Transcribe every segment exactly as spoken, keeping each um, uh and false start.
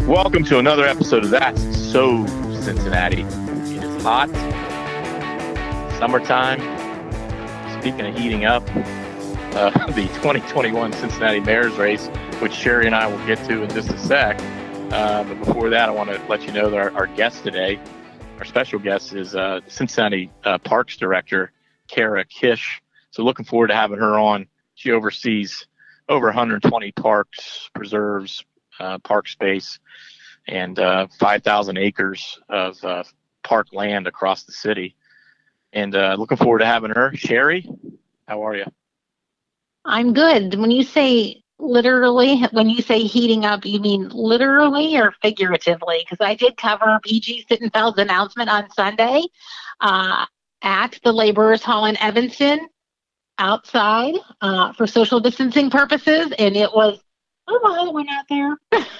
Welcome to another episode of That's So Cincinnati. It is hot. Summertime. Speaking of heating up, uh, the twenty twenty-one Cincinnati Mayor's race, which Sherry and I will get to in just a sec. Uh, but before that, I want to let you know that our, our guest today, our special guest, is uh, Cincinnati uh, Parks Director, Kara Kish. So looking forward to having her on. She oversees over one hundred twenty parks, preserves, uh, park space, and uh, five thousand acres of uh, park land across the city. And uh, looking forward to having her. Sherry, how are you? I'm good. When you say literally, when you say heating up, you mean literally or figuratively? Because I did cover P G Sittenfeld's announcement on Sunday uh, at the Laborers Hall in Evanston outside uh, for social distancing purposes. And it was, oh, well, it went out there.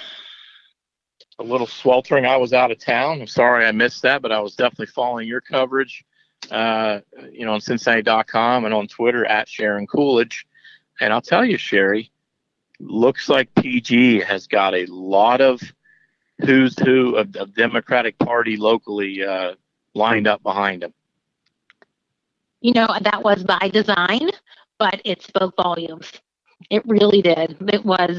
A little sweltering. I was out of town. I'm sorry I missed that, but I was definitely following your coverage, uh, you know, on Cincinnati dot com and on Twitter at Sharon Coolidge. And I'll tell you, Sherry, looks like P G has got a lot of who's who of the Democratic Party locally uh, lined up behind him. You know, that was by design, but it spoke volumes. It really did. It was,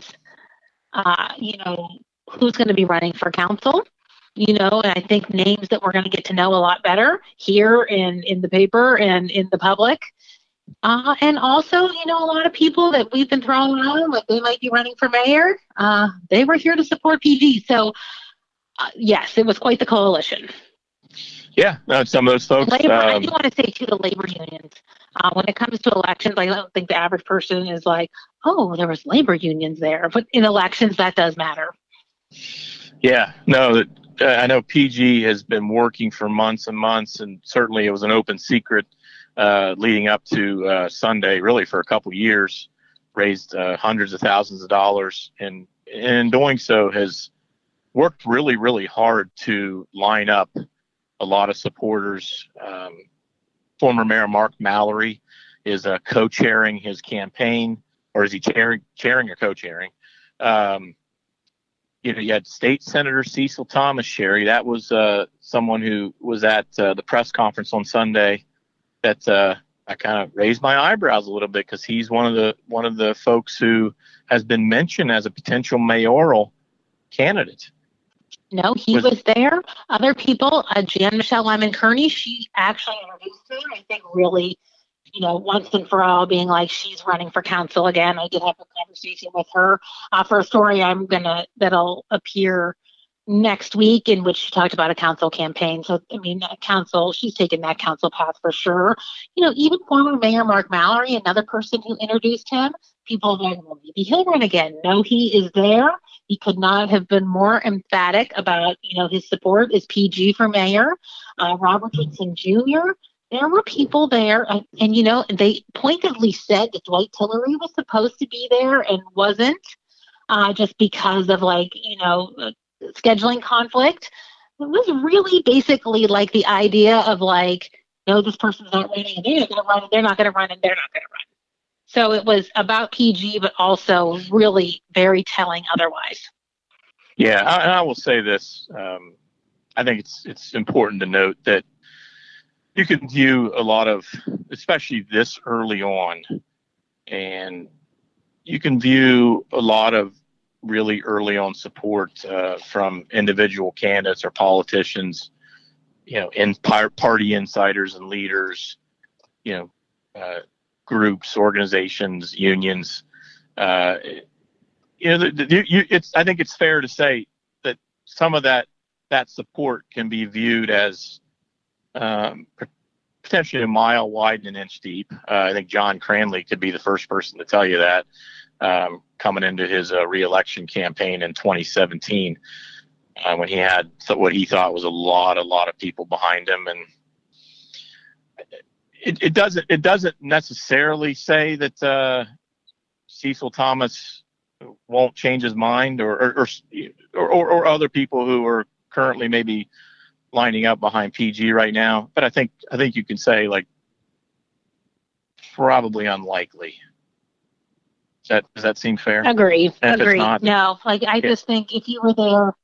uh, you know, who's going to be running for council, you know, and I think names that we're going to get to know a lot better here in, in the paper and in the public. Uh, and also, you know, a lot of people that we've been throwing around, like they might be running for mayor, uh, they were here to support P G. So, uh, yes, it was quite the coalition. Yeah, no, some of those folks. Labor, um, I do want to say to the labor unions, uh, when it comes to elections, I don't think the average person is like, oh, there was labor unions there. But in elections, that does matter. Yeah, no, uh, I know P G has been working for months and months, and certainly it was an open secret uh, leading up to uh, Sunday, really for a couple years, raised uh, hundreds of thousands of dollars, and in doing so has worked really, really hard to line up a lot of supporters. Um, former Mayor Mark Mallory is uh, co-chairing his campaign, or is he chairing, chairing or co-chairing? Um, you know, you had State Senator Cecil Thomas, Sherry. That was uh, someone who was at uh, the press conference on Sunday. That uh, I kind of raised my eyebrows a little bit because he's one of the one of the folks who has been mentioned as a potential mayoral candidate. No, he was, was there. Other people, uh, Jan Michelle Lyman Kearney, she actually introduced him, I think, really, you know, once and for all, being like, she's running for council again. I did have a conversation with her uh, for a story I'm going to, that'll appear next week, in which she talked about a council campaign. So, I mean, a council, she's taken that council path for sure. You know, even former Mayor Mark Mallory, another person who introduced him, people are like, well, maybe he'll run again. No, he is there. He could not have been more emphatic about, you know, his support is P G for mayor. Uh, Robert Richardson Junior There were people there, and, and, you know, they pointedly said that Dwight Tillery was supposed to be there and wasn't, uh, just because of, like, you know, uh, scheduling conflict. It was really basically like the idea of, like, no, this person's not running, and they're not going to run, and they're not going to run, and they're not going to run. So it was about P G, but also really very telling otherwise. Yeah, I, and I will say this. Um, I think it's it's important to note that you can view a lot of, especially this early on, and you can view a lot of really early on support uh, from individual candidates or politicians, you know, in par- party insiders and leaders, you know, uh, groups, organizations, unions. Uh, you know, the, the, you, it's. I think it's fair to say that some of that that support can be viewed as um, potentially a mile wide and an inch deep. Uh, I think John Cranley could be the first person to tell you that um, coming into his uh, reelection campaign in twenty seventeen, uh, when he had what he thought was a lot, a lot of people behind him, and It, it doesn't. It doesn't necessarily say that uh, Cecil Thomas won't change his mind, or or, or or or other people who are currently maybe lining up behind P G right now. But I think I think you can say, like, probably unlikely. Does that does that seem fair? Agree. And Agree. Not, no, like I yeah. just think if you were there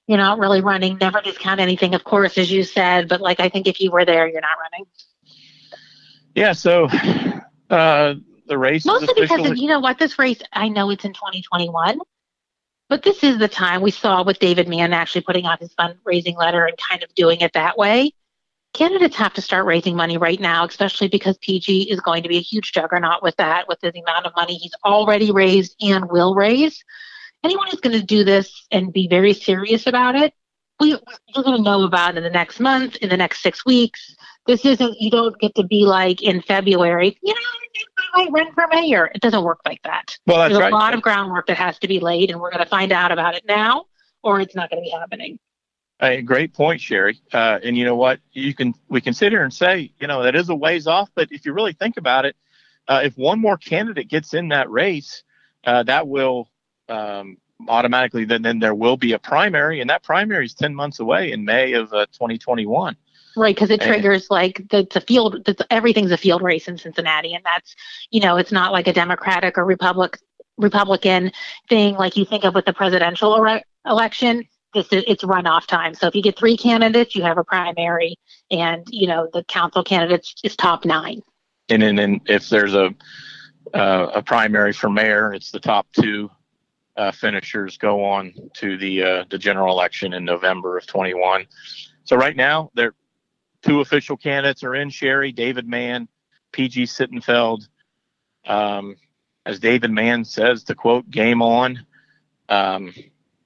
you're not really running. Never discount anything, of course, as you said. But like, I think if you were there, you're not running. Yeah. So uh, the race Mostly is officially. because of, you know what, this race, I know it's in twenty twenty-one, but this is the time we saw with David Mann actually putting out his fundraising letter and kind of doing it that way. Candidates have to start raising money right now, especially because P G is going to be a huge juggernaut with that, with the amount of money he's already raised and will raise. Anyone who's going to do this and be very serious about it, we, you're going to know about in the next month, in the next six weeks. This isn't, you don't get to be like in February, you know, I might run for mayor. It doesn't work like that. Well, that's There's right. a lot of groundwork that has to be laid, and we're going to find out about it now, or it's not going to be happening. A great point, Sherry. Uh, and you know what? You can we can sit here and say, you know, that is a ways off. But if you really think about it, uh, if one more candidate gets in that race, uh, that will um, automatically then then there will be a primary, and that primary is ten months away in May of uh, twenty twenty-one. Right, because it triggers like the, the field. The, everything's a field race in Cincinnati, and that's, you know, it's not like a Democratic or Republic Republican thing like you think of with the presidential re- election. This is, it's runoff time. So if you get three candidates, you have a primary, and you know the council candidates is top nine. And then and if there's a uh, a primary for mayor, it's the top two uh, finishers go on to the uh, the general election in November of twenty-one. So right now, there two official candidates are in, Sherry, David Mann, P G Sittenfeld. Um, as David Mann says, to quote, "Game on." Um,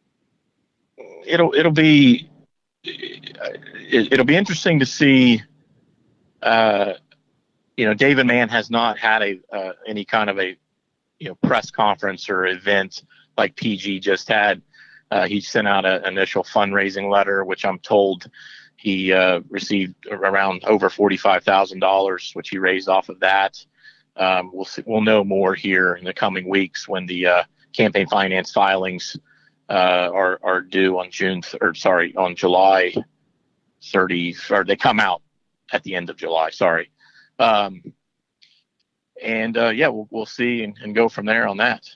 it'll it'll be it, it'll be interesting to see. Uh, you know, David Mann has not had a uh, any kind of a you know press conference or event like P G just had. Uh, he sent out an initial fundraising letter, which I'm told he uh, received around over forty-five thousand dollars, which he raised off of that. Um, we'll see, we'll know more here in the coming weeks when the uh, campaign finance filings uh, are are due on June th- or sorry on July thirtieth, or they come out at the end of July. Sorry, um, and uh, yeah, we'll we'll see and, and go from there on that.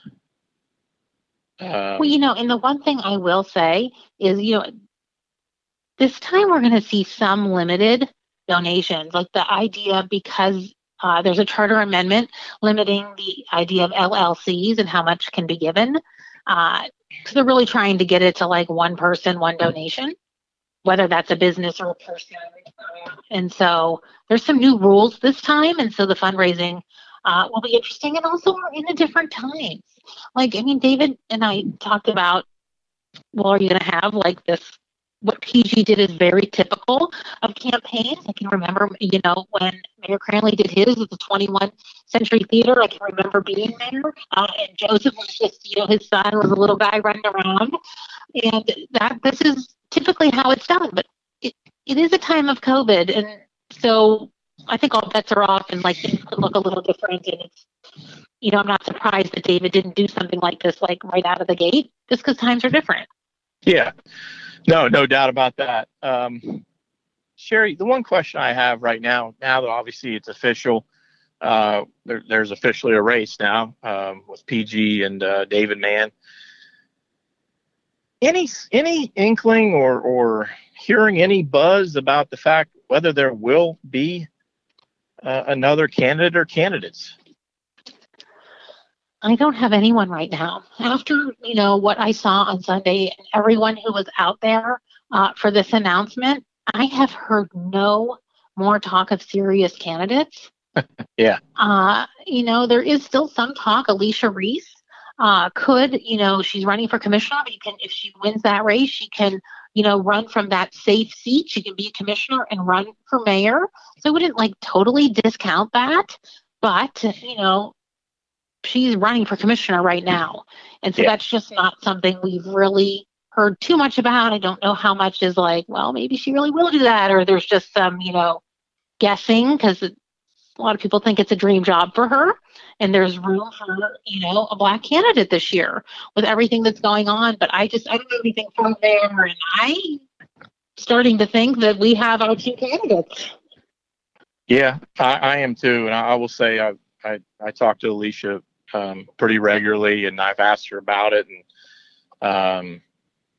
Um, well, you know, and the one thing I will say is, you know, this time we're going to see some limited donations, like the idea, because uh, there's a charter amendment limiting the idea of L L Cs and how much can be given. Uh, so they're really trying to get it to like one person, one donation, whether that's a business or a person. And so there's some new rules this time. And so the fundraising uh, will be interesting. And also we're in a different times. Like, I mean, David and I talked about, well, are you going to have like this? What P G did is very typical of campaigns. I can remember, you know, when Mayor Cranley did his at the twenty-one Century Theater. I can remember being there, uh, and Joseph was just, you know, his son was a little guy running around, and that this is typically how it's done. But it, it is a time of COVID, and so I think all bets are off, and like things could look a little different. And it's, you know, I'm not surprised that David didn't do something like this, like right out of the gate, just because times are different. Yeah. No, no doubt about that. Um, Sherry, the one question I have right now, now that obviously it's official, uh, there, there's officially a race now um, with P G and uh, David Mann. Any any inkling or, or hearing any buzz about the fact whether there will be uh, another candidate or candidates? I don't have anyone right now. After, you know, what I saw on Sunday and everyone who was out there uh, for this announcement, I have heard no more talk of serious candidates. Yeah. Uh, you know, there is still some talk. Alicia Reese uh, could, you know, she's running for commissioner, but you can, if she wins that race, she can, you know, run from that safe seat. She can be a commissioner and run for mayor. So I wouldn't like totally discount that, but, you know, she's running for commissioner right now. And so yeah. That's just not something we've really heard too much about. I don't know how much is like, well, maybe she really will do that. Or there's just some, you know, guessing, because a lot of people think it's a dream job for her. And there's room for, you know, a black candidate this year with everything that's going on. But I just, I don't know anything from there. And I'm starting to think that we have our two candidates. Yeah, I, I am too. And I, I will say I, I, I talked to Alicia Um, pretty regularly, and I've asked her about it, and um,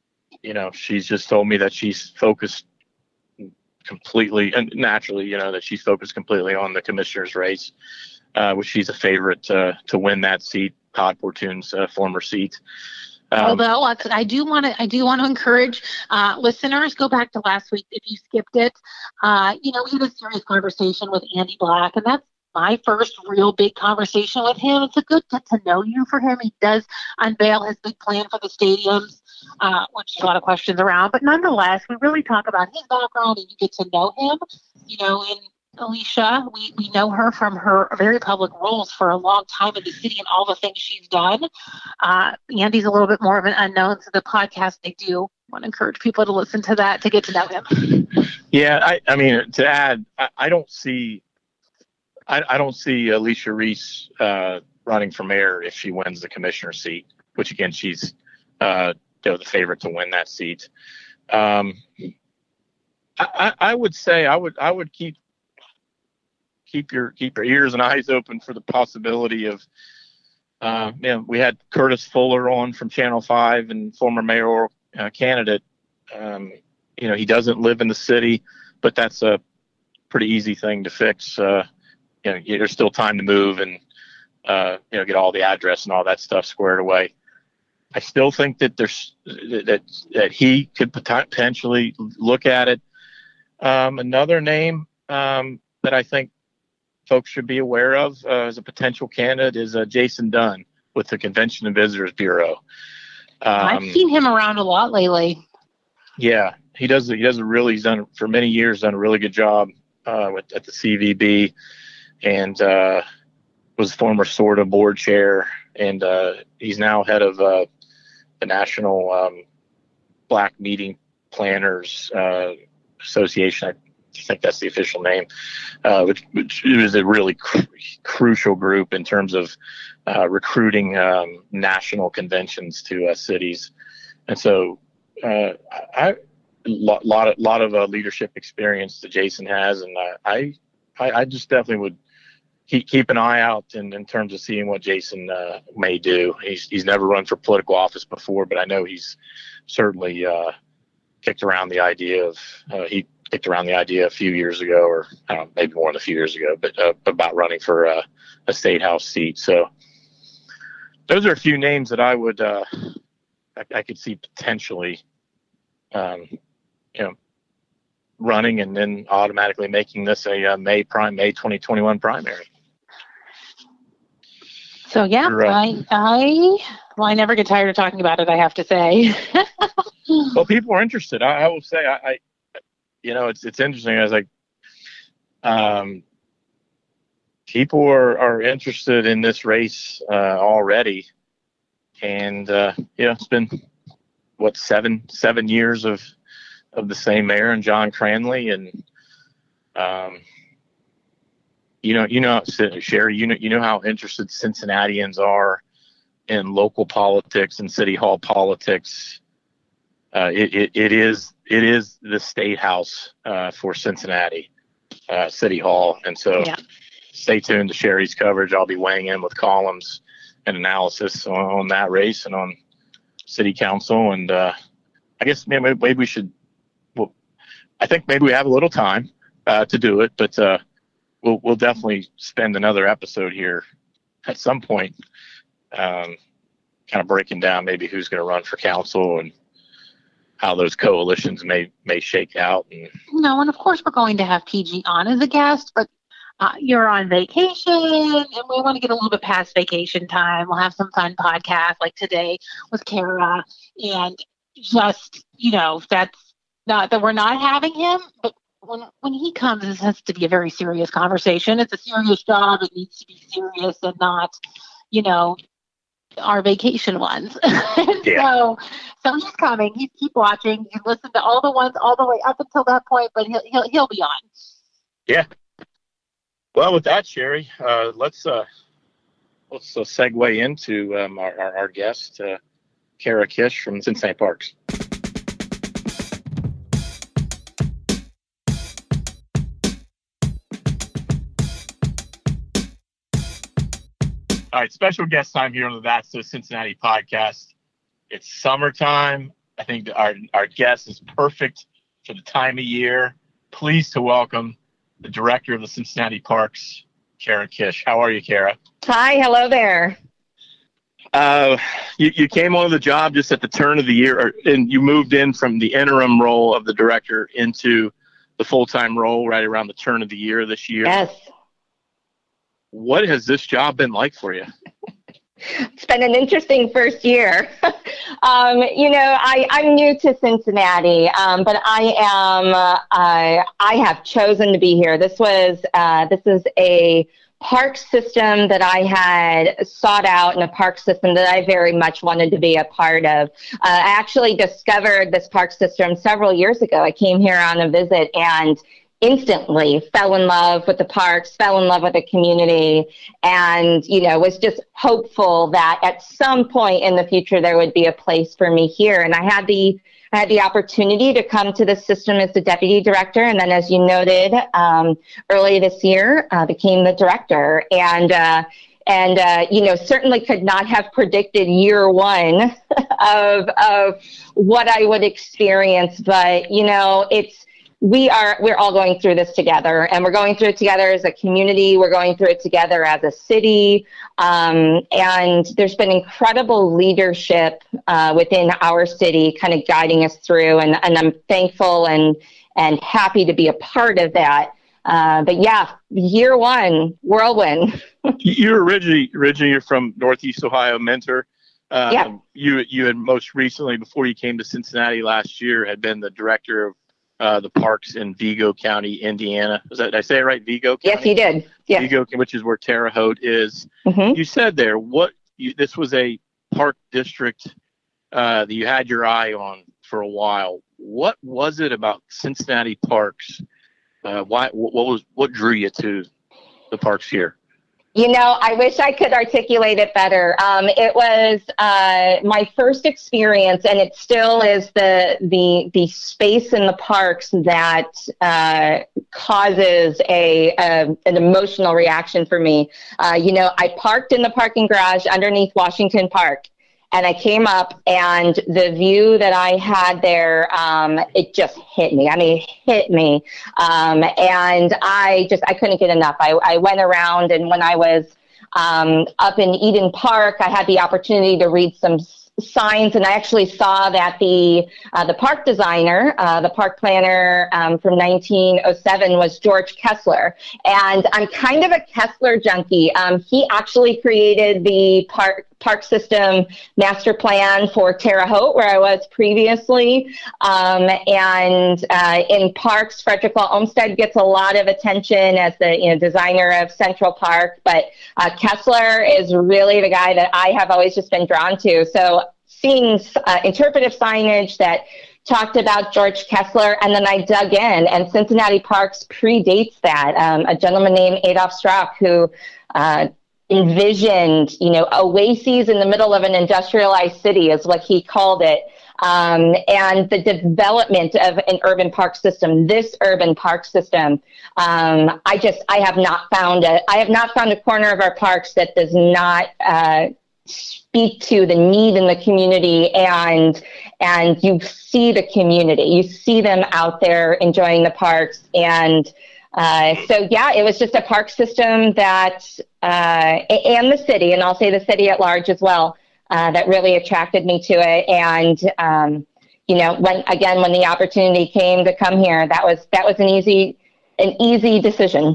you know, she's just told me that she's focused completely and naturally, you know, that she's focused completely on the commissioner's race, uh, which she's a favorite uh, to win that seat, Todd Portune's uh, former seat. Um, Although I do want to, I do want to encourage uh, listeners, go back to last week if you skipped it. Uh, you know, we had a serious conversation with Andy Black, and that's my first real big conversation with him. It's a good get to know you for him. He does unveil his big plan for the stadiums, uh, which there's a lot of questions around. But nonetheless, we really talk about his background, and you get to know him. You know, in Alicia, we, we know her from her very public roles for a long time in the city and all the things she's done. Uh, Andy's a little bit more of an unknown, so the podcast they do want to encourage people to listen to that to get to know him. Yeah, I, I mean, to add, I, I don't see, I, I don't see Alicia Reese uh, running for mayor if she wins the commissioner seat, which again, she's uh, you know, the favorite to win that seat. Um, I, I would say I would I would keep. Keep your keep your ears and eyes open for the possibility of, uh, you know, we had Curtis Fuller on from Channel five and former mayoral uh, candidate. Um, you know, he doesn't live in the city, but that's a pretty easy thing to fix. Uh, you know, there's still time to move and, uh, you know, get all the address and all that stuff squared away. I still think that there's that that he could potentially look at it. Um, another name um, that I think folks should be aware of uh, as a potential candidate is uh, Jason Dunn with the Convention and Visitors Bureau. Um, I've seen him around a lot lately. Yeah, he does. He does a really. He's done for many years. Done a really good job uh, with at the C V B, and uh, was former S O R T A board chair, and uh, he's now head of uh, the National um, Black Meeting Planners uh, Association. I I think that's the official name, uh, which, which is a really cr- crucial group in terms of uh, recruiting um, national conventions to uh, cities. And so uh, I, lot, lot of, lot of uh, leadership experience that Jason has. And uh, I, I, I just definitely would keep, keep an eye out in, in terms of seeing what Jason uh, may do. He's, he's never run for political office before, but I know he's certainly uh, kicked around the idea of, uh, he, kicked around the idea a few years ago, or I don't know, maybe more than a few years ago, but uh, about running for uh, a state house seat. So those are a few names that I would, uh, I, I could see potentially, um, you know, running and then automatically making this a uh, May prime, May twenty twenty-one primary. So yeah, uh, I, I, well, I never get tired of talking about it, I have to say. Well, people are interested. I, I will say, I, I You know, it's it's interesting. I was like, um, people are, are interested in this race uh, already, and uh, you know, it's been what seven seven years of of the same mayor and John Cranley, and um, you know, you know, Sherry, you know, you know how interested Cincinnatians are in local politics and city hall politics. Uh, it, it it is it is the state house uh, for Cincinnati uh, City Hall, and so yeah. Stay tuned to Sherry's coverage. I'll be weighing in with columns and analysis on, on that race and on city council. And uh, I guess maybe, maybe we should. Well, I think maybe we have a little time uh, to do it, but uh, we'll we'll definitely spend another episode here at some point, um, kind of breaking down maybe who's going to run for council and how those coalitions may may shake out. And no, and of course we're going to have P G on as a guest, but uh, you're on vacation, and we want to get a little bit past vacation time. We'll have some fun podcasts like today with Kara, and just, you know, that's not that we're not having him, but when when he comes, this has to be a very serious conversation. It's a serious job. It needs to be serious and not, you know, our vacation ones. Yeah. so so he's coming. He's keep watching. You listen to all the ones all the way up until that point, but he'll he'll he'll be on. Yeah. Well, with that, Sherry, uh, let's uh, let's uh, segue into um, our, our our guest, uh, Kara Kish from Cincinnati Parks. All right, special guest time here on the That's So Cincinnati podcast. It's summertime. I think our, our guest is perfect for the time of year. Pleased to welcome the director of the Cincinnati Parks, Kara Kish. How are you, Kara? Hi, hello there. Uh, you, you came on the job just at the turn of the year, or, and you moved in from the interim role of the director into the full-time role right around the turn of the year this year. Yes. What has this job been like for you? It's been an interesting first year. um, you know, I, I'm new to Cincinnati, um, but I am, uh, I, I have chosen to be here. This was, uh, this is a park system that I had sought out, and a park system that I very much wanted to be a part of. Uh, I actually discovered this park system several years ago. I came here on a visit and instantly fell in love with the parks, fell in love with the community, and, you know, was just hopeful that at some point in the future there would be a place for me here. And I had the I had the opportunity to come to the system as the deputy director, and then, as you noted, um, early this year uh, became the director. And uh, and uh, you know, certainly could not have predicted year one of of what I would experience. But you know, it's we are we're all going through this together, and we're going through it together as a community. We're going through it together as a city, um, and there's been incredible leadership uh, within our city, kind of guiding us through. And, and I'm thankful and and happy to be a part of that. Uh, but yeah, year one, whirlwind. You're originally originally you're from Northeast Ohio, Mentor. Uh, yeah. You you had most recently, before you came to Cincinnati last year, had been the director of Uh, the parks in Vigo County, Indiana. Was that, did I say it right? Vigo County? Yes, you did. Yeah. Vigo, which is where Terre Haute is. Mm-hmm. You said there, what you, this was a park district uh, that you had your eye on for a while. What was it about Cincinnati parks? Uh, why? What was? What drew you to the parks here? You know, I wish I could articulate it better. Um, it was uh, my first experience, and it still is the the the space in the parks that uh, causes a, a an emotional reaction for me. Uh, you know, I parked in the parking garage underneath Washington Park, and I came up, and the view that I had there, um, it just hit me. I mean, it hit me. Um, and I just, I couldn't get enough. I, I went around, and when I was um, up in Eden Park, I had the opportunity to read some signs, and I actually saw that the uh, the park designer, uh, the park planner um, from nineteen oh seven was George Kessler, and I'm kind of a Kessler junkie. Um, he actually created the park park system master plan for Terre Haute, where I was previously, um, and uh, in parks, Frederick Law Olmsted gets a lot of attention as the you know designer of Central Park, but uh, Kessler is really the guy that I have always just been drawn to. So seeing uh, interpretive signage that talked about George Kessler, and then I dug in, and Cincinnati Parks predates that. Um, a gentleman named Adolf Strauch, who uh, envisioned, you know, oases in the middle of an industrialized city, is what he called it. Um, and the development of an urban park system, this urban park system, um, I just, I have not found a, I have not found a corner of our parks that does not uh, speak to the need in the community, and and you see the community, you see them out there enjoying the parks, and uh, so yeah, it was just a park system that, uh, and the city, and I'll say the city at large as well, uh, that really attracted me to it, and um, you know, when again when the opportunity came to come here, that was that was an easy an easy decision.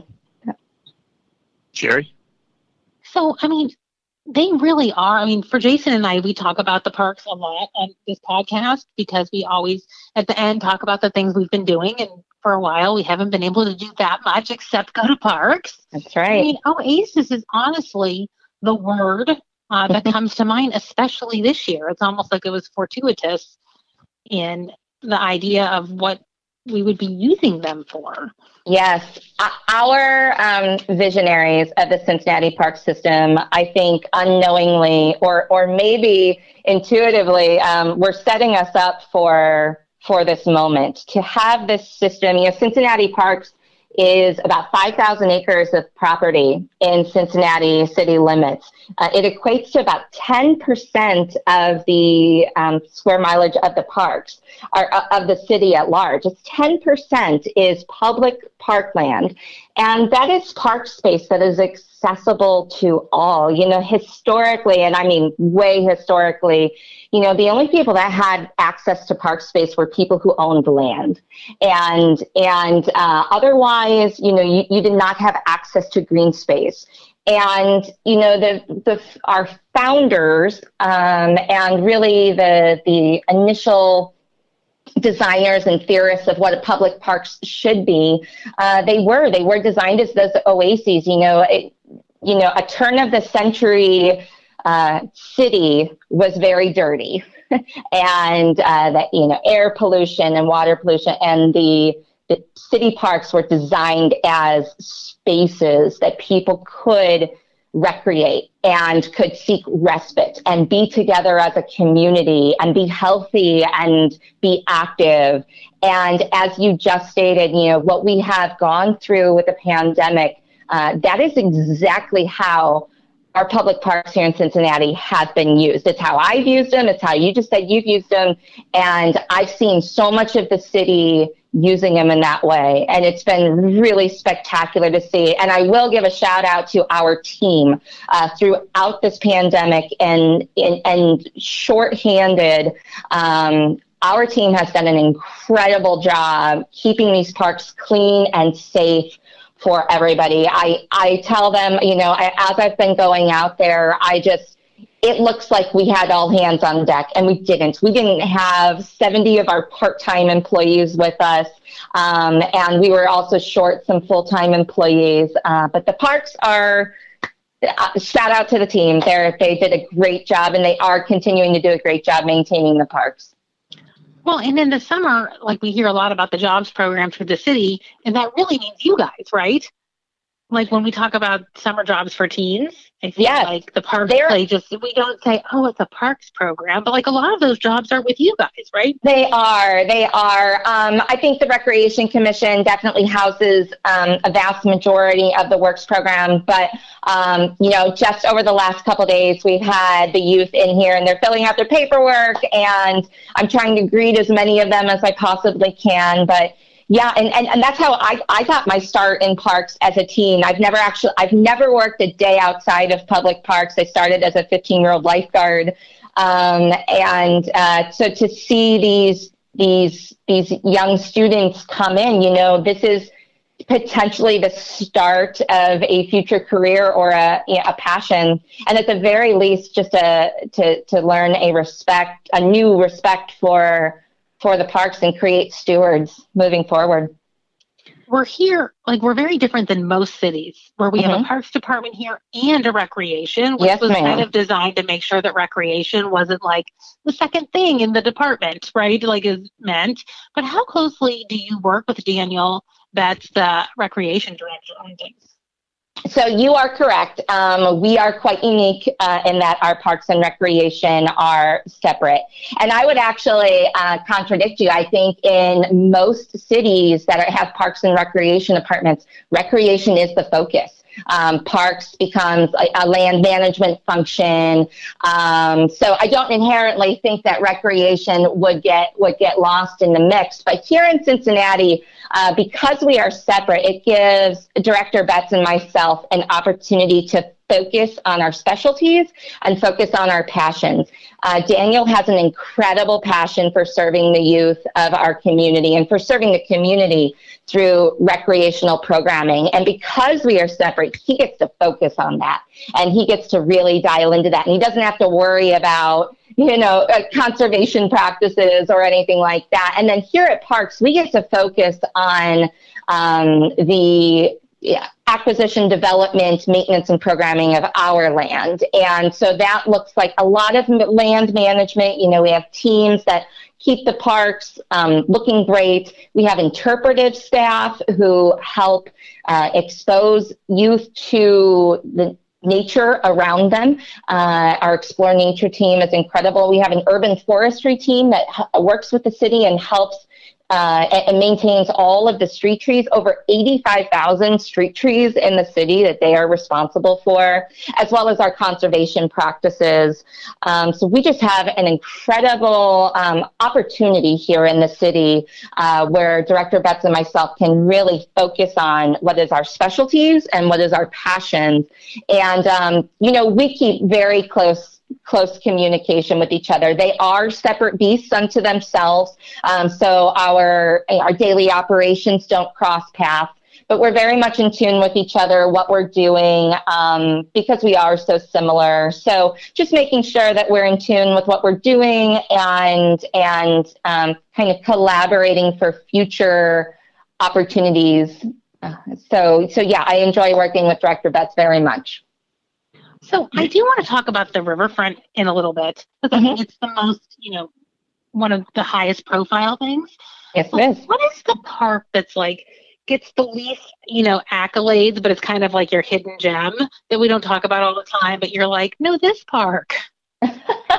Sherry? So I mean, they really are. I mean, for Jason and I, we talk about the parks a lot on this podcast because we always, at the end, talk about the things we've been doing. And for a while, we haven't been able to do that much except go to parks. That's right. I mean, oasis is honestly the word uh, that comes to mind, especially this year. It's almost like it was fortuitous in the idea of what we would be using them for. Yes. Our um, visionaries of the Cincinnati Park System, I think unknowingly or or maybe intuitively, um, were setting us up for for this moment to have this system. You know, Cincinnati Parks is about five thousand acres of property in Cincinnati city limits. Uh, it equates to about ten percent of the um, square mileage of the parks, or uh, of the city at large. It's ten percent is public parkland. And that is park space that is accessible to all. You know, historically, and I mean way historically, you know, the only people that had access to park space were people who owned land. And and uh, otherwise, you know, you, you did not have access to green space. And, you know, the, the our founders um, and really the the initial designers and theorists of what public parks should be, uh, they were they were designed as those oases. You know, it, you know, a turn of the century uh, city was very dirty, and uh, that you know, air pollution and water pollution, and the the city parks were designed as spaces that people could recreate and could seek respite and be together as a community and be healthy and be active. And as you just stated, you know, what we have gone through with the pandemic, uh, that is exactly how our public parks here in Cincinnati have been used. It's how I've used them. It's how you just said you've used them. And I've seen so much of the city using them in that way. And it's been really spectacular to see. And I will give a shout out to our team uh, throughout this pandemic and, and, and shorthanded. Um, our team has done an incredible job keeping these parks clean and safe for everybody. I, I tell them, you know, I, as I've been going out there, I just, it looks like we had all hands on deck, and we didn't. We didn't have seventy of our part-time employees with us, um, and we were also short some full-time employees. Uh, but the parks are, uh, shout out to the team. They're, they did a great job, and they are continuing to do a great job maintaining the parks. Well, and in the summer, like we hear a lot about the jobs program for the city, and that really means you guys, right? Like when we talk about summer jobs for teens, I feel yes. like the parks play just, we don't say, oh, it's a parks program, but like a lot of those jobs are with you guys, right? They are, they are. Um, I think the Recreation Commission definitely houses um, a vast majority of the works program, but um, you know, just over the last couple of days, we've had the youth in here and they're filling out their paperwork, and I'm trying to greet as many of them as I possibly can, but yeah, and, and, and that's how I, I got my start in parks as a teen. I've never actually, I've never worked a day outside of public parks. I started as a fifteen-year-old lifeguard. Um, and uh, so to see these, these, these young students come in, you know, this is potentially the start of a future career or a, you know, a passion. And at the very least, just a, to, to learn a respect, a new respect for for the parks and create stewards moving forward. We're here, like we're very different than most cities where we mm-hmm. have a parks department here and a recreation, which yes, was ma'am. kind of designed to make sure that recreation wasn't like the second thing in the department, right? Like is meant. But how closely do you work with Daniel, that's the recreation director on things? So you are correct. Um, we are quite unique uh, in that our parks and recreation are separate. And I would actually uh, contradict you. I think in most cities that are, have parks and recreation departments, recreation is the focus. Um, parks becomes a, a land management function. Um, so I don't inherently think that recreation would get would get lost in the mix. But here in Cincinnati, uh, because we are separate, it gives Director Betts and myself an opportunity to focus on our specialties and focus on our passions. Uh, Daniel has an incredible passion for serving the youth of our community and for serving the community through recreational programming. And because we are separate, he gets to focus on that, and he gets to really dial into that. And he doesn't have to worry about, you know, uh, conservation practices or anything like that. And then here at Parks, we get to focus on um, the yeah, acquisition, development, maintenance, and programming of our land. And so that looks like a lot of land management. You know, we have teams that keep the parks um, looking great. We have interpretive staff who help uh, expose youth to the nature around them. Uh, our Explore Nature team is incredible. We have an urban forestry team that h- works with the city and helps uh, and, and maintains all of the street trees, over eighty-five thousand street trees in the city that they are responsible for, as well as our conservation practices. Um, so we just have an incredible um, opportunity here in the city uh, where Director Betts and myself can really focus on what is our specialties and what is our passions. And, um, you know, we keep very close close communication with each other. They are separate beasts unto themselves. Um, so our, our daily operations don't cross paths, but we're very much in tune with each other, what we're doing, um, because we are so similar. So just making sure that we're in tune with what we're doing and, and um, kind of collaborating for future opportunities. Uh, so, so yeah, I enjoy working with Director Betts very much. So I do want to talk about the riverfront in a little bit, because I think it's the most, you know, one of the highest profile things. Yes, But it is. what is the park that's like gets the least, you know, accolades, but it's kind of like your hidden gem that we don't talk about all the time, but you're like, no, this park. um,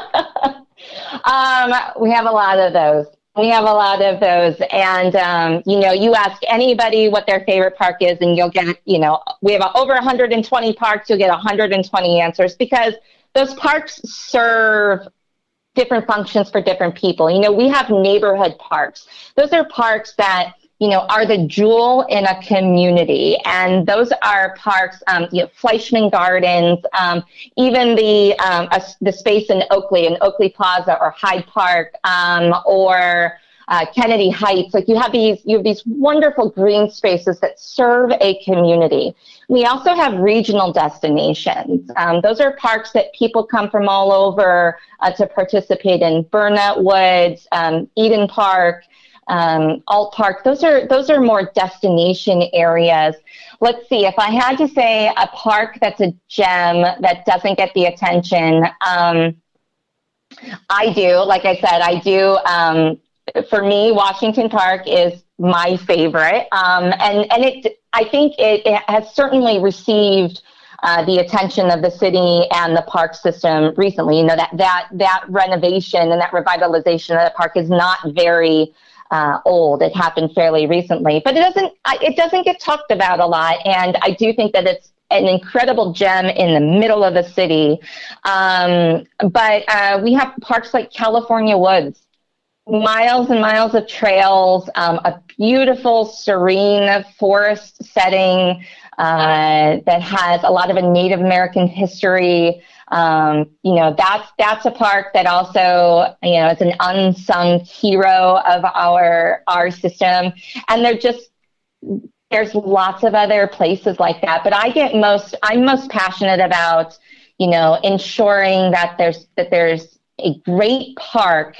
we have a lot of those. We have a lot of those. And, um, you know, you ask anybody what their favorite park is and you'll get, you know, we have over one hundred twenty parks, you'll get one hundred twenty answers, because those parks serve different functions for different people. You know, we have neighborhood parks. Those are parks that, you know, are the jewel in a community. And those are parks, um, you know, Fleischman Gardens, um, even the um, uh, the space in Oakley, in Oakley Plaza or Hyde Park, um, or uh, Kennedy Heights. Like you have these, you have these wonderful green spaces that serve a community. We also have regional destinations. Um, those are parks that people come from all over uh, to participate in. Burnett Woods, um, Eden Park, Um, Alt Park, those are those are more destination areas. Let's see, if I had to say a park that's a gem that doesn't get the attention, um, I do, like I said, I do. Um, for me, Washington Park is my favorite, um, and and it I think it, it has certainly received Uh, the attention of the city and the park system recently. You know, that that that renovation and that revitalization of the park is not very uh, old. It happened fairly recently, but it doesn't it doesn't get talked about a lot. And I do think that it's an incredible gem in the middle of the city. Um, but uh, we have parks like California Woods, miles and miles of trails, um, a beautiful, serene forest setting uh, that has a lot of a Native American history. Um, you know, that's that's a park that also, you know, is an unsung hero of our our system. And they're just there's lots of other places like that. But I get most I'm most passionate about, you know, ensuring that there's that there's a great park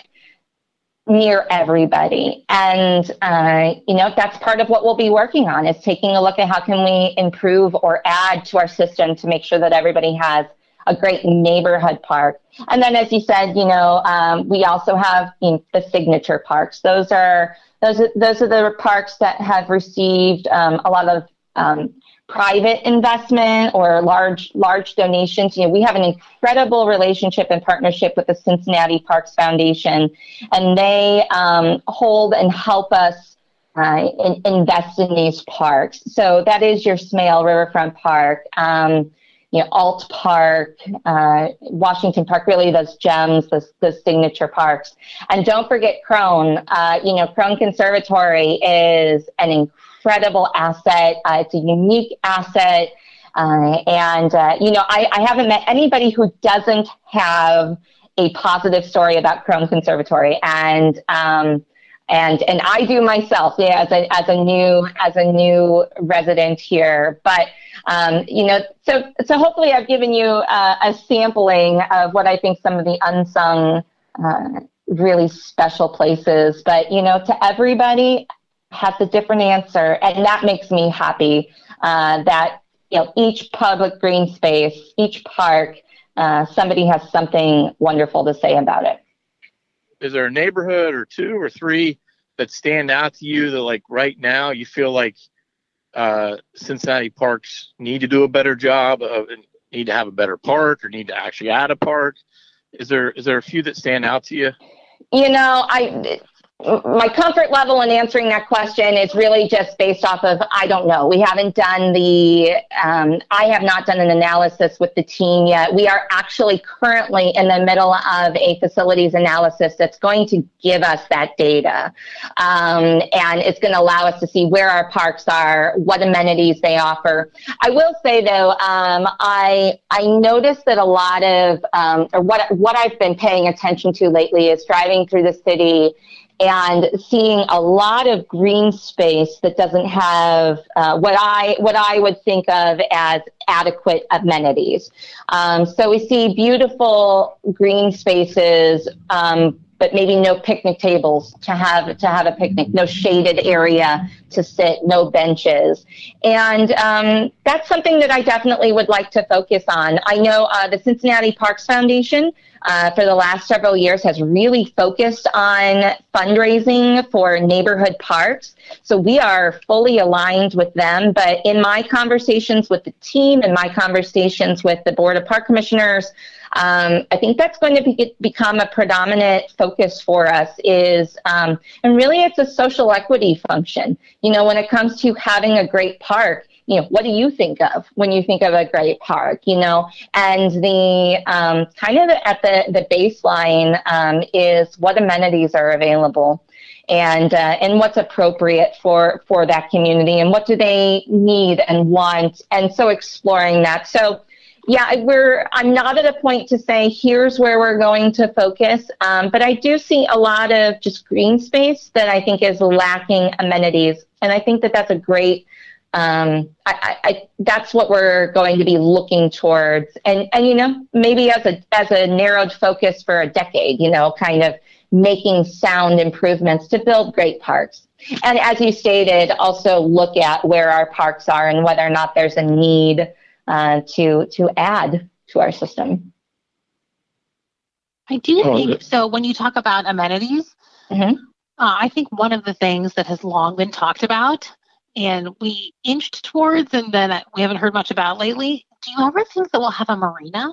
near everybody. And, uh, you know, that's part of what we'll be working on, is taking a look at how can we improve or add to our system to make sure that everybody has a great neighborhood park. And then, as you said, you know, um, we also have, you know, the signature parks. Those are those are, those are the parks that have received um, a lot of um, private investment or large large donations. You know, we have an incredible relationship and partnership with the Cincinnati Parks Foundation, and they um, hold and help us uh, in, invest in these parks. So that is your Smale Riverfront Park, um, you know, Alt Park, uh, Washington Park, really those gems, those, those signature parks. And don't forget Crone. Uh, you know, Crone Conservatory is an incredible incredible asset. Uh, it's a unique asset. Uh, and, uh, you know, I, I haven't met anybody who doesn't have a positive story about Crone Conservatory. And, um, and, and I do myself, yeah, as a, as a new, as a new resident here. But, um, you know, so, so hopefully I've given you uh, a sampling of what I think some of the unsung, uh, really special places. But, you know, to everybody, has a different answer, and that makes me happy, uh, that, you know, each public green space, each park, uh, somebody has something wonderful to say about it. Is there a neighborhood or two or three that stand out to you that, like, right now you feel like uh, Cincinnati Parks need to do a better job of, need to have a better park, or need to actually add a park? Is there is there a few that stand out to you? You know, I my comfort level in answering that question is really just based off of, I don't know. We haven't done the, um, I have not done an analysis with the team yet. We are actually currently in the middle of a facilities analysis that's going to give us that data. Um, and it's going to allow us to see where our parks are, what amenities they offer. I will say though, um, I, I noticed that a lot of, um, or what, what I've been paying attention to lately is driving through the city and seeing a lot of green space that doesn't have uh, what I what I would think of as adequate amenities. Um, so we see beautiful green spaces, um, but maybe no picnic tables to have to have a picnic, no shaded area to sit, no benches. And um, that's something that I definitely would like to focus on. I know uh, the Cincinnati Parks Foundation uh, for the last several years has really focused on fundraising for neighborhood parks. So we are fully aligned with them. But in my conversations with the team and my conversations with the Board of Park Commissioners, Um, I think that's going to be, become a predominant focus for us is, um, and really it's a social equity function. You know, when it comes to having a great park, you know, what do you think of when you think of a great park, you know, and the um, kind of at the, the baseline um, is what amenities are available and uh, and what's appropriate for, for that community and what do they need and want. And so exploring that. So yeah, we're, I'm not at a point to say, here's where we're going to focus. Um, but I do see a lot of just green space that I think is lacking amenities. And I think that that's a great, um, I, I, that's what we're going to be looking towards. And, and, you know, maybe as a, as a narrowed focus for a decade, you know, kind of making sound improvements to build great parks. And as you stated, also look at where our parks are and whether or not there's a need Uh, to to add to our system. I do think so. When you talk about amenities, Mm-hmm. uh, I think one of the things that has long been talked about and we inched towards and then we haven't heard much about lately, do you ever think that we'll have a marina?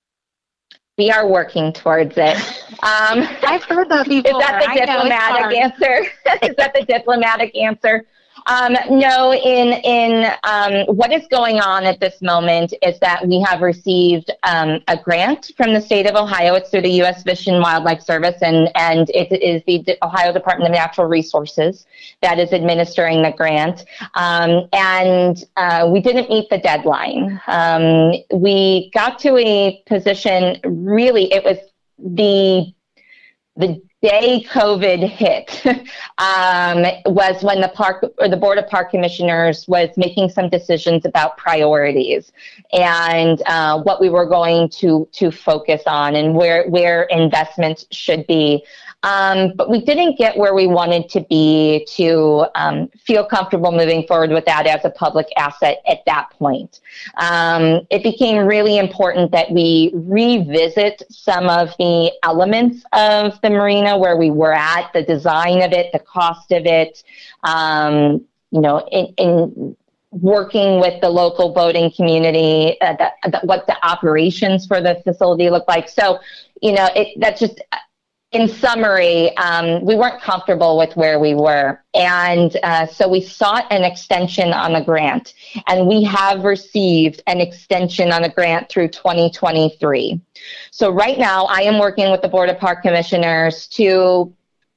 We are working towards it. Um, I've heard that before. Is that the I know, diplomatic answer? Is that the diplomatic answer? Um, no, in in um, what is going on at this moment is that we have received um, a grant from the state of Ohio. It's through the U S Fish and Wildlife Service, and, and it is the Ohio Department of Natural Resources that is administering the grant. Um, and uh, we didn't meet the deadline. Um, we got to a position, really, it was the the day COVID hit um, was when the park or the Board of Park Commissioners was making some decisions about priorities and uh, what we were going to to focus on and where where investments should be. Um, but we didn't get where we wanted to be to um, feel comfortable moving forward with that as a public asset at that point. Um, it became really important that we revisit some of the elements of the marina, where we were at, the design of it, the cost of it, um, you know, in, in working with the local boating community, uh, the, the, what the operations for the facility look like. So, you know, it, that's just... In summary, um, we weren't comfortable with where we were. And uh, so we sought an extension on the grant. And we have received an extension on the grant through twenty twenty-three. So right now, I am working with the Board of Park Commissioners to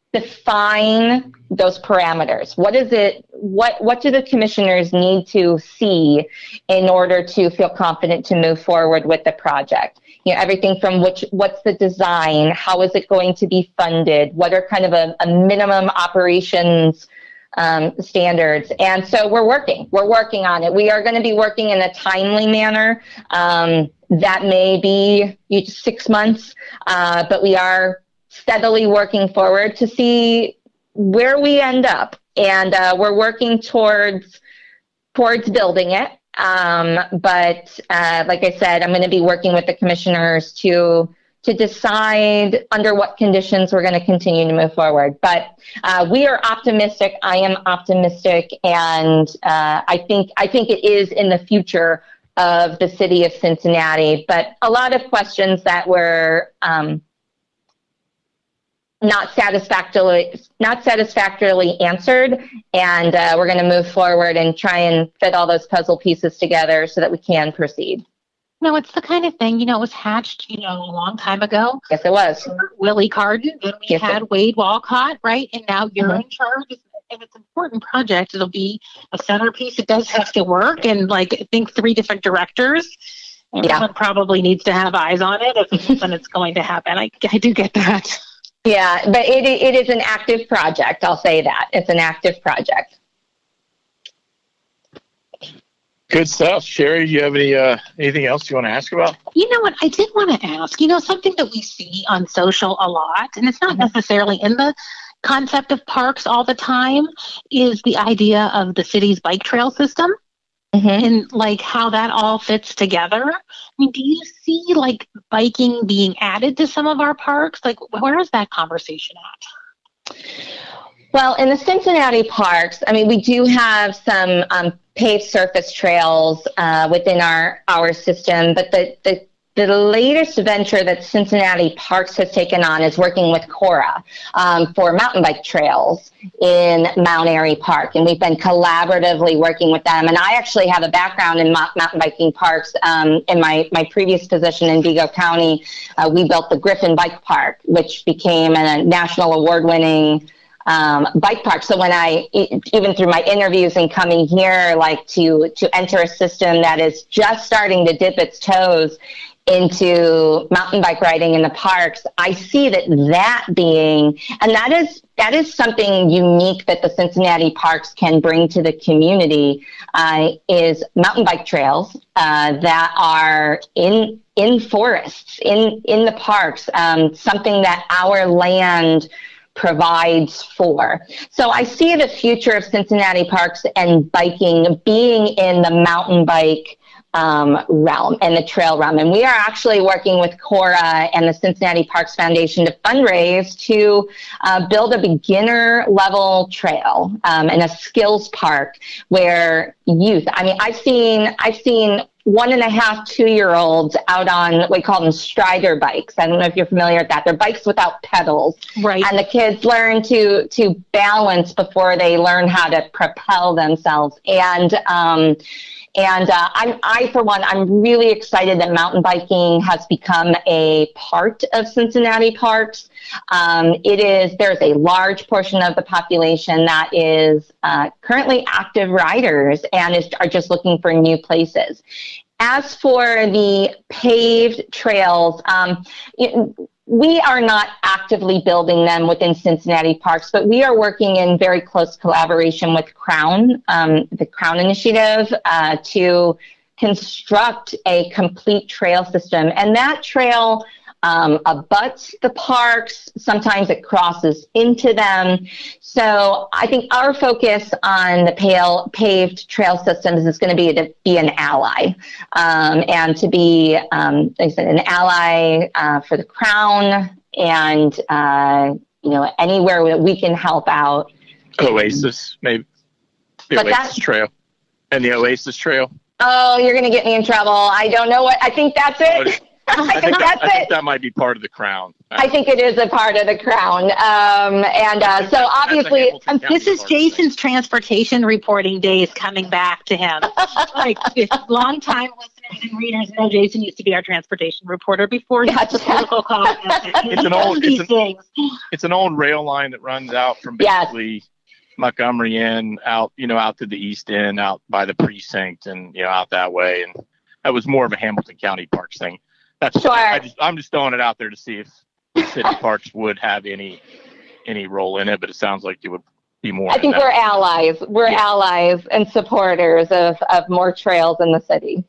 define those parameters. What is it? What, what do the commissioners need to see in order to feel confident to move forward with the project? You know, everything from which, what's the design? How is it going to be funded? What are kind of a, a minimum operations um, standards? And so we're working, we're working on it. We are going to be working in a timely manner. Um, that may be six months, uh, but we are steadily working forward to see where we end up. And uh, we're working towards, towards building it. Um, but uh, like I said, I'm going to be working with the commissioners to to decide under what conditions we're going to continue to move forward. But uh, we are optimistic. I am optimistic, and uh, I think I think it is in the future of the city of Cincinnati. But a lot of questions that were um, not satisfactorily not satisfactorily answered, and uh, we're going to move forward and try and fit all those puzzle pieces together so that we can proceed. No, it's the kind of thing, you know, it was hatched, you know, a long time ago. Yes, it was. For Willie Carden, then we Yes, had it- Wade Walcott, right? And now you're Mhm. in charge. If it's an important project, it'll be a centerpiece. It does have to work. And like, I think three different directors. Everyone Yeah. probably needs to have eyes on it if when it's going to happen. I, I do get that. Yeah, but it it is an active project. I'll say that. It's an active project. Good stuff. Sherry, do you have any uh, anything else you want to ask about? You know what? I did want to ask, you know, something that we see on social a lot, and it's not necessarily in the concept of parks all the time, is the idea of the city's bike trail system Mm-hmm. and like how that all fits together. I mean, do you see like biking being added to some of our parks? Like, where is that conversation at? Well, in the Cincinnati parks, I mean, we do have some um, paved surface trails uh, within our our system, but the, the the latest venture that Cincinnati Parks has taken on is working with Cora um, for mountain bike trails in Mount Airy Park, and we've been collaboratively working with them. And I actually have a background in mo- mountain biking parks. Um, in my my previous position in Vigo County, uh, we built the Griffin Bike Park, which became a national award-winning Um, bike park. So when I, even through my interviews and coming here, like to, to enter a system that is just starting to dip its toes into mountain bike riding in the parks, I see that that being, and that is, that is something unique that the Cincinnati parks can bring to the community, uh, is mountain bike trails, uh, that are in, in forests, in, in the parks, um, something that our land provides for. So I see the future of Cincinnati parks and biking being in the mountain bike um, realm and the trail realm. And we are actually working with Cora and the Cincinnati Parks Foundation to fundraise to uh, build a beginner level trail um, and a skills park where youth, I mean, I've seen, I've seen one and a half, two-year-olds out on, we call them strider bikes. I don't know if you're familiar with that. They're bikes without pedals. Right. And the kids learn to to balance before they learn how to propel themselves. And um, and uh, I'm, I, for one, I'm really excited that mountain biking has become a part of Cincinnati parks. Um, it is, there's a large portion of the population that is uh, currently active riders and is, are just looking for new places. As for the paved trails, um, it, we are not actively building them within Cincinnati parks, but we are working in very close collaboration with Crown, um, the Crown Initiative, uh, to construct a complete trail system. And that trail um, abuts the parks. Sometimes it crosses into them. So I think our focus on the pale, paved trail systems is going to be to be an ally, um, and to be, um, like I said, an ally uh, for the Crown, and uh, you know, anywhere that we can help out. Oasis, maybe. The But Oasis that's- Trail. And the Oasis Trail. Oh, you're going to get me in trouble. I don't know what, I think that's it. I I think think, that's I it. think that might be part of the Crown. I think it is a part of the Crown. Um, and uh, so That's a obviously, Hamilton County This is part. Jason's transportation reporting days coming back to him. Like, long-time listeners and readers know Jason used to be our transportation reporter before he was a Gotcha. political columnist. It's an old- These it's an- things. It's an old rail line that runs out from Yes. basically Montgomery Inn out, you know, out to the East End, out by the precinct, and you know, out that way. And that was more of a Hamilton County Parks thing. That's Sure. I just, I'm just throwing it out there to see if the city parks would have any any role in it, but it sounds like it would be more. I in think that. we're allies. We're Yeah. allies and supporters of, of more trails in the city.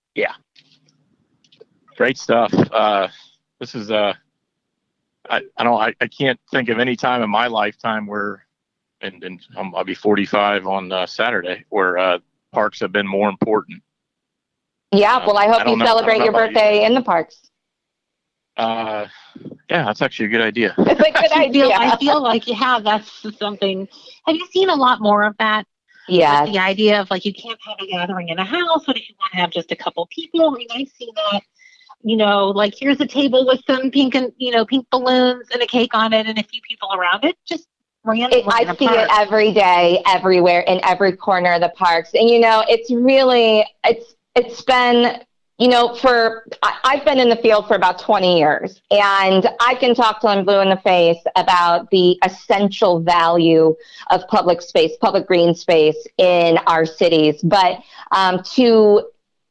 Great stuff. Uh, this is uh, I, I don't I, I can't think of any time in my lifetime where, and, and um, I'll be forty-five on uh, Saturday, where uh, parks have been more important. Yeah, well, I I hope don't you know- I celebrate don't know your about you. birthday in the parks. Uh, yeah, that's actually a good idea. It's a good I feel, idea. I feel like, yeah, that's something. Have you seen a lot more of that? Yeah. Like the idea of like, you can't have a gathering in a house. What if you want to have just a couple people? I mean, I've seen that you know, like here's a table with some pink and, you know, pink balloons and a cake on it and a few people around it. Just randomly. It, I see it every day, everywhere, in every corner of the parks. And, you know, it's really, it's it's been, you know, for, I, I've been in the field for about twenty years, and I can talk till I'm blue in the face about the essential value of public space, public green space in our cities. But um, to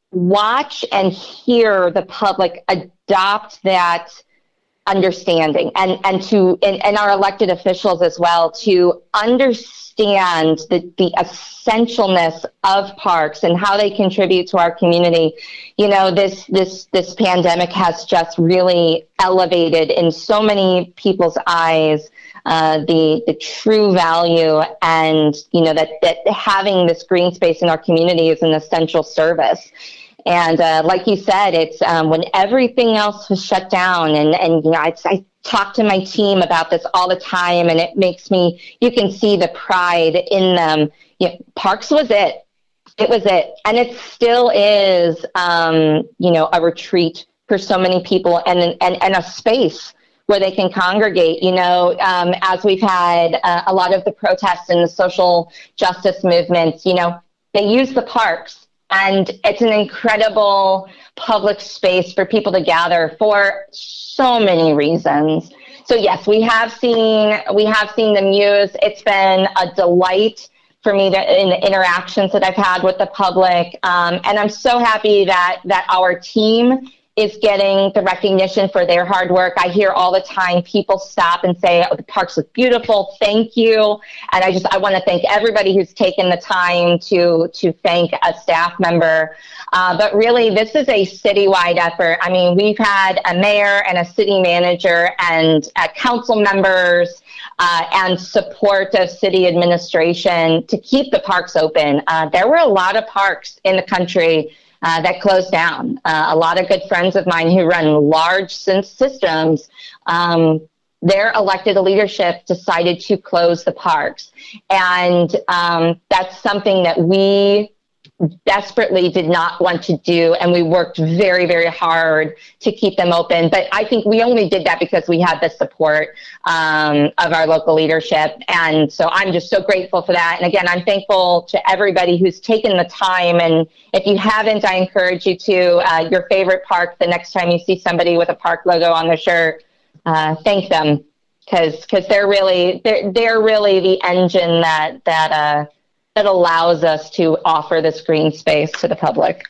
watch and hear the public adopt that understanding, and, and to, and, and our elected officials as well, to understand the, the essentialness of parks and how they contribute to our community. You know, this, this, this pandemic has just really elevated in so many people's eyes uh, the, the true value, and, you know, that, that having this green space in our community is an essential service. And uh, like you said, it's um, when everything else was shut down, and, and you know, I, I talk to my team about this all the time, and it makes me, you can see the pride in them. You know, Parks was it. It was it. And it still is, um, you know, a retreat for so many people, and, and, and a space where they can congregate. You know, um, as we've had uh, a lot of the protests and the social justice movements, you know, they use the parks. And it's an incredible public space for people to gather for so many reasons. So yes, we have seen we have seen them used. It's been a delight for me to, in the interactions that I've had with the public, um, and I'm so happy that that our team is getting the recognition for their hard work. I hear all the time people stop and say, "Oh, the parks look beautiful. Thank you." And I just, I want to thank everybody who's taken the time to, to thank a staff member. Uh, but really, this is a citywide effort. I mean, we've had a mayor and a city manager and uh, council members uh, and support of city administration to keep the parks open. Uh, there were a lot of parks in the country Uh, that closed down. Uh, a lot of good friends of mine who run large systems, um, their elected leadership decided to close the parks. And um, that's something that we desperately did not want to do. And we worked very, very hard to keep them open. But I think we only did that because we had the support um, of our local leadership. And so I'm just so grateful for that. And again, I'm thankful to everybody who's taken the time. And if you haven't, I encourage you to, uh, your favorite park, the next time you see somebody with a park logo on their shirt, uh, thank them. Because because they're really, they're, they're really the engine that, that, uh, that allows us to offer this green space to the public.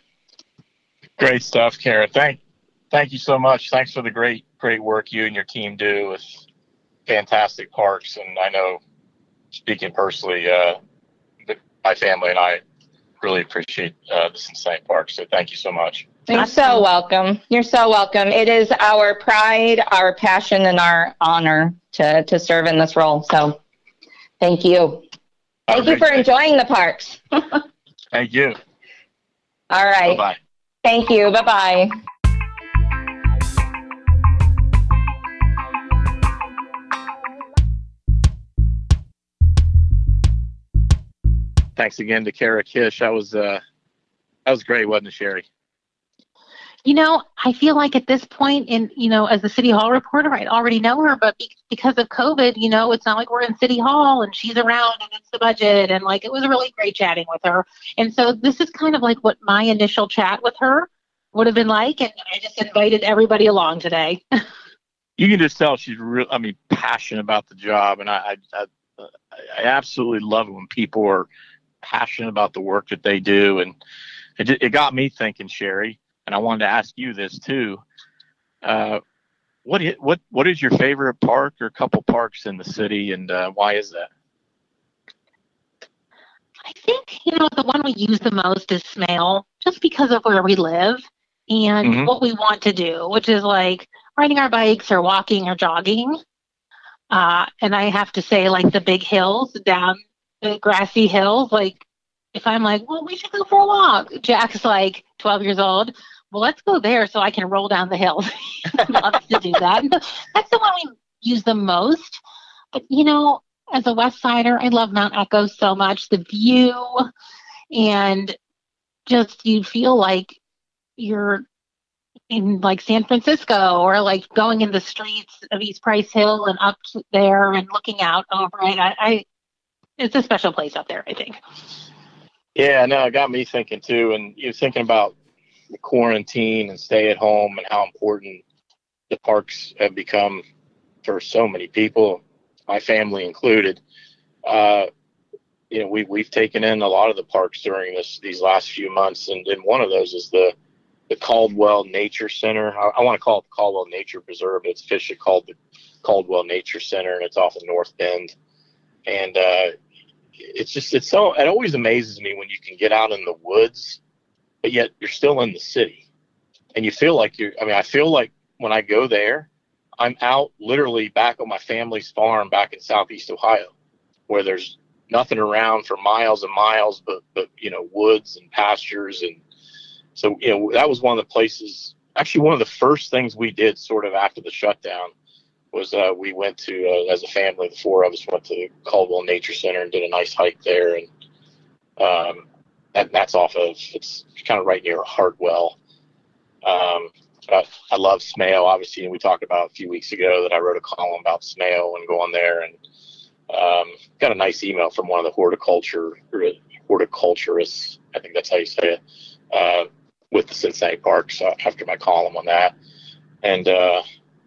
Great stuff, Kara. Thank, thank you so much. Thanks for the great, great work you and your team do with fantastic parks. And I know, speaking personally, uh, my family and I really appreciate uh, the Cincinnati Park. So thank you so much. You're so welcome. You're so welcome. It is our pride, our passion, and our honor to, to serve in this role. So thank you. Thank you for enjoying the parks. Thank you. All right. Bye-bye. Thank you. Bye-bye. Thanks again to Kara Kish. That was uh, that was great, wasn't it, Sherry? You know, I feel like at this point in, you know, as a City Hall reporter, I already know her, but be- because of COVID, you know, it's not like we're in City Hall and she's around and it's the budget. And like, it was really great chatting with her. And so this is kind of like what my initial chat with her would have been like. And I just invited everybody along today. You can just tell she's real, I mean, passionate about the job. And I, I, I, I absolutely love it when people are passionate about the work that they do. And it, it got me thinking, Sherry, and I wanted to ask you this too. Uh, what is, what what is your favorite park or couple parks in the city, and uh, why is that? I think, you know, the one we use the most is Smale, just because of where we live and mm-hmm. what we want to do, which is like riding our bikes or walking or jogging. Uh, and I have to say, like the big hills down the grassy hills, like if I'm like, well, we should go for a walk. Jack's like twelve years old. Well, let's go there so I can roll down the hill. He loves to do that. That's the one we use the most. But, you know, as a West Sider, I love Mount Echo so much. The view and just you feel like you're in like San Francisco, or like going in the streets of East Price Hill and up there and looking out over it. I, I it's a special place up there, I think. Yeah, no, it got me thinking too. And you're thinking about the quarantine and stay at home and how important the parks have become for so many people, my family included. Uh, you know, we, we've taken in a lot of the parks during this these last few months, and, and one of those is the the Caldwell Nature Center. I, I want to call it the Caldwell Nature Preserve, but it's officially called the Caldwell Nature Center, and it's off of North Bend. And uh, it's just, it's so, it always amazes me when you can get out in the woods, but yet you're still in the city. And you feel like you're, I mean, I feel like when I go there, I'm out literally back on my family's farm back in Southeast Ohio, where there's nothing around for miles and miles, but, but, you know, woods and pastures. And so, you know, that was one of the places, actually one of the first things we did sort of after the shutdown was uh, we went to, uh, as a family, the four of us went to the Caldwell Nature Center and did a nice hike there. And um, that, that's off of, it's kind of right near Hartwell. Um, I, I love Smale, obviously, and we talked about a few weeks ago that I wrote a column about Smale and going there, and um, got a nice email from one of the horticulture horticulturists, I think that's how you say it, uh, with the Cincinnati Parks uh, after my column on that. And uh,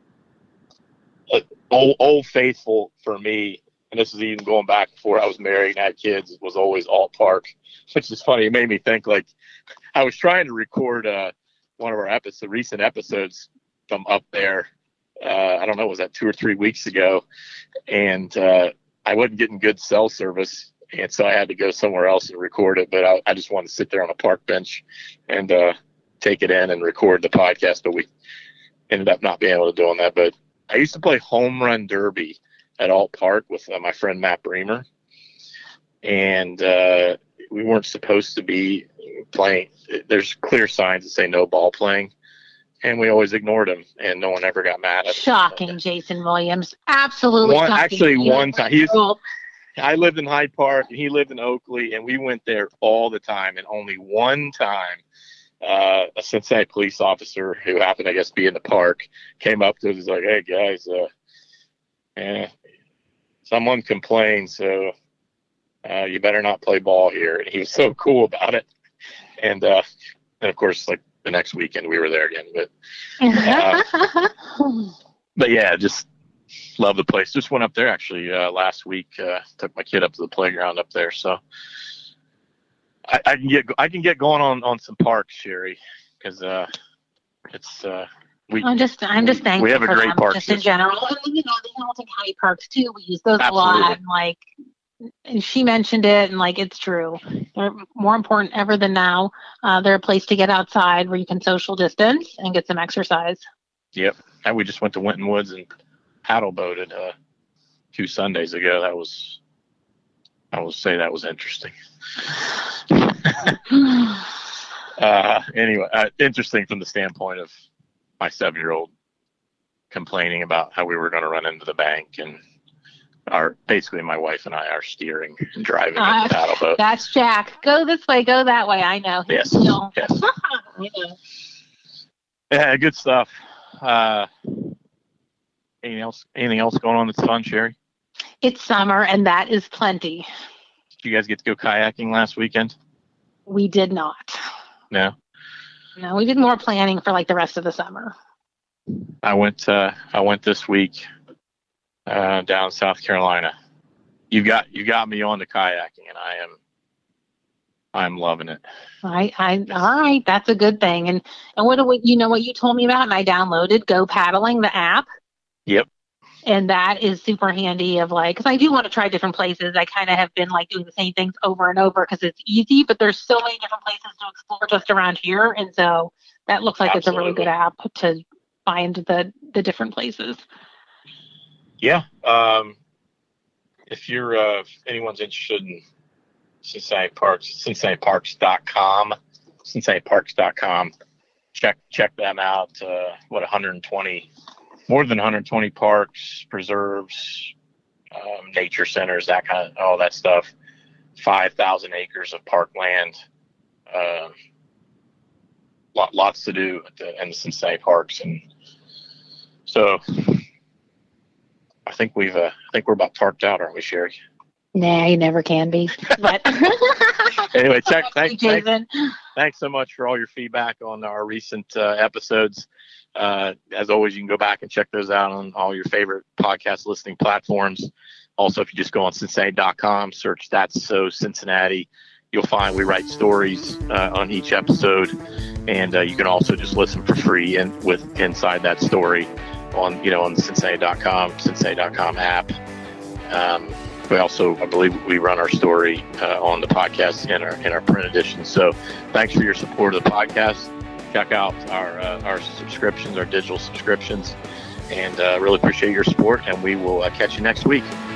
old, old faithful for me, and this is even going back before I was married and had kids, was always Alt Park, which is funny. It made me think, like, I was trying to record uh, one of our episodes, recent episodes from up there. Uh, I don't know, was that two or three weeks ago? And uh, I wasn't getting good cell service, and so I had to go somewhere else and record it. But I, I just wanted to sit there on a park bench and uh, take it in and record the podcast. But we ended up not being able to do that. But I used to play home run derby at Alt Park with uh, my friend Matt Bremer, and uh, we weren't supposed to be playing. There's clear signs that say no ball playing, and we always ignored them, and no one ever got mad at us. Shocking, Jason Williams. Absolutely one, shocking. Actually, You one time. He's, girl. I lived in Hyde Park, and he lived in Oakley, and we went there all the time, and only one time uh, a Cincinnati police officer who happened, I guess, to be in the park came up to us and was like, hey, guys, uh, eh, someone complained, so uh, you better not play ball here. And he was so cool about it. And, uh, and of course, like the next weekend we were there again. But, uh, but yeah, just love the place. Just went up there actually uh, last week. Uh, took my kid up to the playground up there. So I, I can get I can get going on, on some parks, Sherry, because uh, it's uh, we. I'm just I'm just thankful we have a for great them, park just system. in general. And you know, the Hamilton County parks too. We use those Absolutely. a lot. And like, and she mentioned it, and like it's true. They're more important ever than now. Uh, they're a place to get outside where you can social distance and get some exercise. Yep, and we just went to Winton Woods and paddle boated uh, two Sundays ago. That was, I will say, that was interesting. uh, anyway, uh, interesting from the standpoint of my seven-year-old complaining about how we were going to run into the bank, and our basically my wife and I are steering and driving Uh, the paddle boat. That's Jack. Go this way, go that way. I know. Yes. No. Yes. I know. Yeah, good stuff. Uh, anything else? Anything else going on that's fun, Sherry? It's summer, and that is plenty. Did you guys get to go kayaking last weekend? We did not. No. No, we did more planning for like the rest of the summer. I went. Uh, I went this week uh, down in South Carolina. You got you got me on to kayaking, and I am. I'm loving it. I, I, all right, that's a good thing. And and what do we, you know what you told me about? And I downloaded Go Paddling, the app. Yep. And that is super handy. Of like, because I do want to try different places. I kind of have been like doing the same things over and over because it's easy. But there's so many different places to explore just around here, and so that looks like Absolutely. it's a really good app to find the the different places. Yeah. Um, if you're uh, if anyone's interested in Cincinnati Parks, Cincinnati Parks dot com, Cincinnati Parks dot com, check check them out. Uh, what one hundred twenty, more than one hundred twenty parks, preserves, um, nature centers, that kind of all that stuff. five thousand acres of parkland. Um, lot, lots to do at the, in the Cincinnati parks, and so I think we've uh, I think we're about tarped out, aren't we, Sherry? Nah, you never can be. But anyway, check. Thanks, Thank thanks, thanks so much for all your feedback on our recent uh, episodes. Uh, as always, you can go back and check those out on all your favorite podcast listening platforms. Also, if you just go on Cincinnati dot com, search That's So Cincinnati, you'll find we write stories uh, on each episode, and uh, you can also just listen for free and with inside that story on you know on the Cincinnati dot com Cincinnati dot com app. Um, we also, I believe, we run our story uh, on the podcast in our in our print edition. So, thanks for your support of the podcast. Check out our uh, our subscriptions, our digital subscriptions, and uh, really appreciate your support. And we will uh, catch you next week.